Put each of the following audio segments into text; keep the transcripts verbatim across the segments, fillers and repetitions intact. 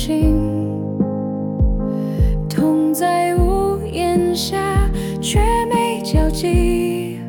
近，同在屋檐下，却没交集。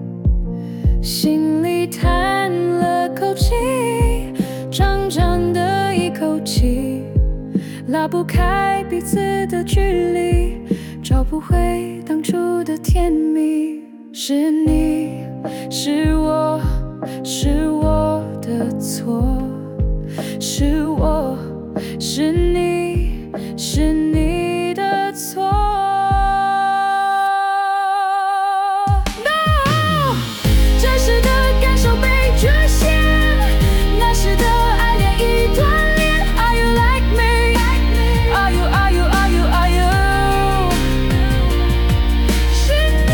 心里叹了口气，长长的一口气，拉不开彼此的距离，找不回当初的甜蜜。是你，是我，是我的错，是我，是你，是你的错。No， 这时的感受被局限，那时的爱恋已断裂。Are you like me? Are you? Are you? Are you? Are you? 是你，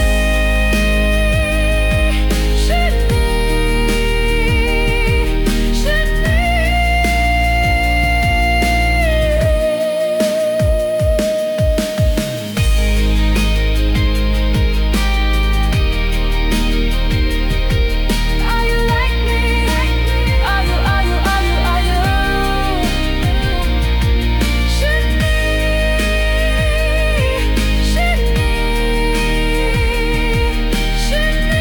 是你，是你。Are you like me? Are you? Are you? Are you? Are you? 是你，是你，是你。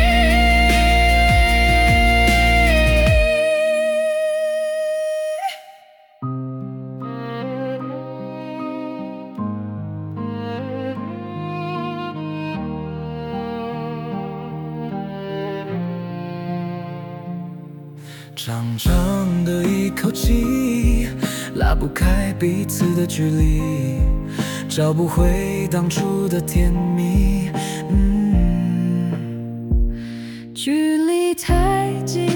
长长的一口气，拉不开彼此的距离，找不回当初的甜蜜。嗯， 距离太近。